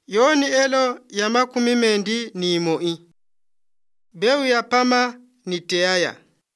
Yoni elo ya makumi mendi ni imoi. Beu ya pama ni teaya.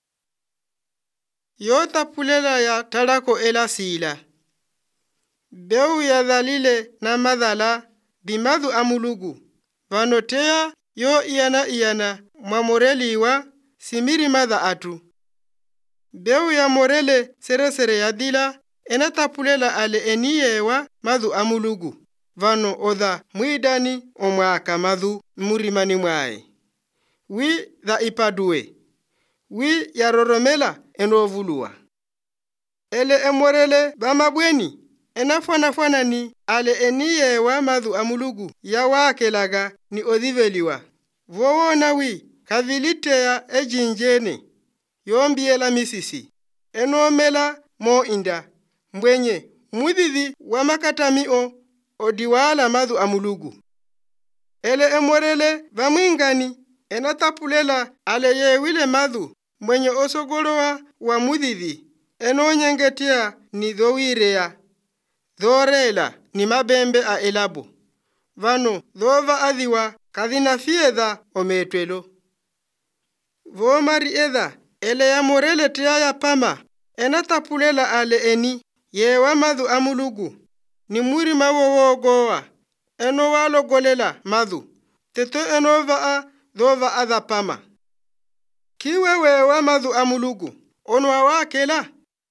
Yo tapulela ya talako ela sila. Beu ya dhalile na madhala bimadu amulugu. Vanotea yo iyana mwamoreliwa simiri madha atu. Beu ya morele sere ya dila ena tapulela ale eniyewa madhu amulugu. Vano odha mwidani omwaka madhu murimani mwae. Wi dha ipadue. Wi ya roromela enovulua. Ele emorele bamabweni enafwana ni ale eniyewa madhu amulugu ya wakelaga ni odhiveliwa. Vowona wi kaviliteya ejinjene yombiela misisi enomela mo inda mbwenye mudhivi wa makatamio odiwala madhu amulugu. Ele emorele vamwingani enatapulela ale yewile madhu mwenye osogolowa wa mudhivi enonyengetia ni dhowireya dhorela ni mabembe a elabo. Vano dhova adhiwa kadhina fiedha ometwelo. Vomari edha ele ya morele tea ya pama enatapulela ale eni yewa madhu amulugu ni muri mawowogowa enowalogolela madhu teto enova dhova adha pama. Kiwewewa madhu amulugu onwa wakela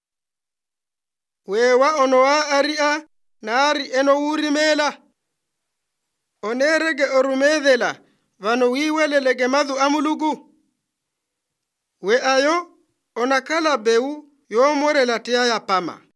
wewa onwa aria nari enowurimela onerege orumedhela vano wiwelelege madhu amulugu. We ayo onakala beu yomorela tea ya pama.